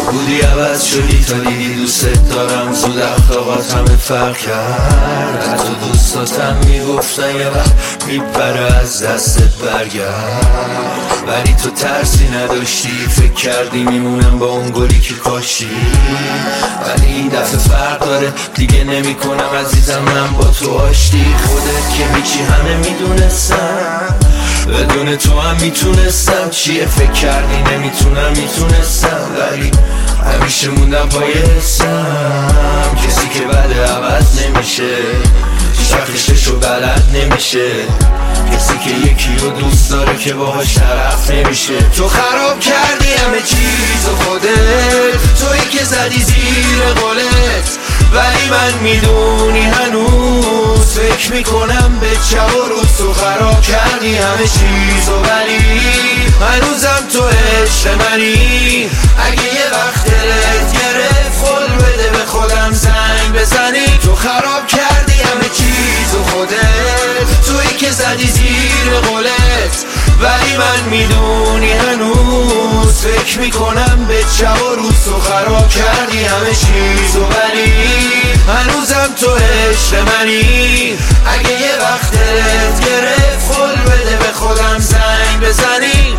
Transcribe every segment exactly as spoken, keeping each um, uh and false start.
بودی عوض شدی تا دیدی دوست دارم. زود اخلاقات همه فرق کرد. حتی دوستاتم میگفتن یه وقت میپره از دستت برگرد. ولی تو ترسی نداشتی، فکر کردی میمونم با اون گلی که کاشتی. ولی این دفعه فرق داره، دیگه نمی کنم عزیزم من با تو آشتی. خودت که میچی همه میدونستم، بدون تو هم میتونستم. چیه فکر کردی نمیتونم؟ میتونستم ولی همیشه موندم پای حسم. کسی که بده عوض نمیشه، هیچ وقتشو بلد نمیشه. کسی که یکی رو دوست داره که باهاش طرف نمیشه. تو خراب کردی همه چیز و خودت، تویی که زدی زیر قولت. ولی من میدونی هنوز فکر میکنم به شب و روز. تو خراب کردی همه چیز و ولی هنوزم تو عشق منی. اگه یه وقت دلت گرفت قول بده به خودم زنگ بزنی. تو خراب کردی همه چیز و خودت، تویی که زدی زیر قولت. ولی من میدونی هنوز فکر میکنم به شب و روز. تو خراب کردی همه چیز و ولی هنوزم تو عشق منی. اگه یه وقت دلت گرفت قول بده به خودم زنگ بزنی.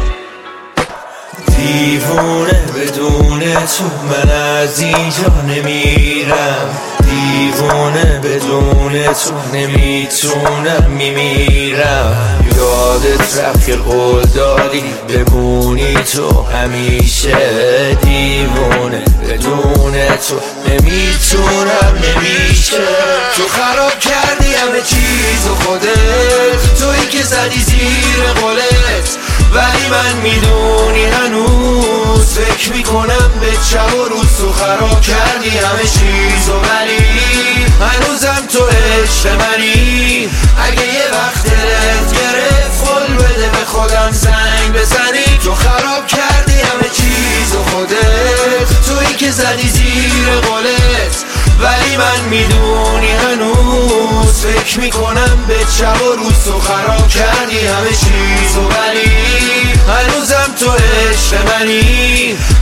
دیوونه بدون تو من از اینجا نمیرم. دیوونه بدون تو نمیتونم میمیرم. یادت رفت که قول دادی بمونی تو همیشه. دیوونه بدون تو نمیتونم نمیشه. تو خراب کردی همه چیز و خودت، تویی که زدی زیر قولت. ولی من میدونی هنوز فکر میکنم به شب و روز. تو خراب کردی همه چیز و ولی هنوزم تو عشق منی. اگه یه وقت دلت گرفت قول بده به خودم زنگ بزنی. تو خراب کردی همه چیز و خودت، تویی که زدی زیر قولت. ولی من میدونی هنوز فکر میکنم به شب و روز. تو خراب کردی همه چیز و ولی هنوزم تو عشق منی.